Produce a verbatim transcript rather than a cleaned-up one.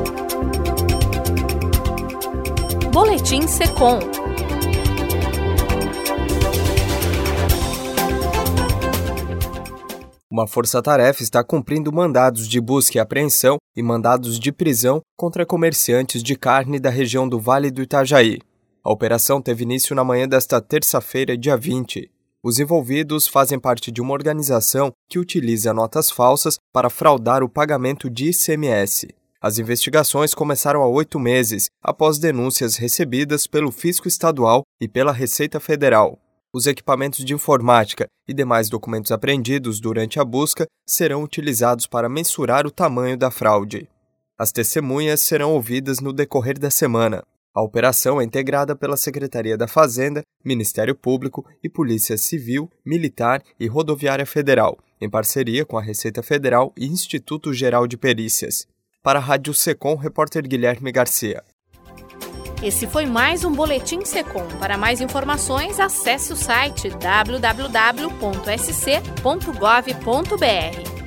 Boletim Secom. Uma força-tarefa está cumprindo mandados de busca e apreensão e mandados de prisão contra comerciantes de carne da região do Vale do Itajaí. A operação teve início na manhã desta terça-feira, dia vinte. Os envolvidos fazem parte de uma organização que utiliza notas falsas para fraudar o pagamento de I C M S. As investigações começaram há oito meses, após denúncias recebidas pelo Fisco Estadual e pela Receita Federal. Os equipamentos de informática e demais documentos apreendidos durante a busca serão utilizados para mensurar o tamanho da fraude. As testemunhas serão ouvidas no decorrer da semana. A operação é integrada pela Secretaria da Fazenda, Ministério Público e Polícia Civil, Militar e Rodoviária Federal, em parceria com a Receita Federal e Instituto Geral de Perícias. Para a Rádio Secom, repórter Guilherme Garcia. Esse foi mais um Boletim Secom. Para mais informações, acesse o site w w w ponto s c ponto gov ponto b r.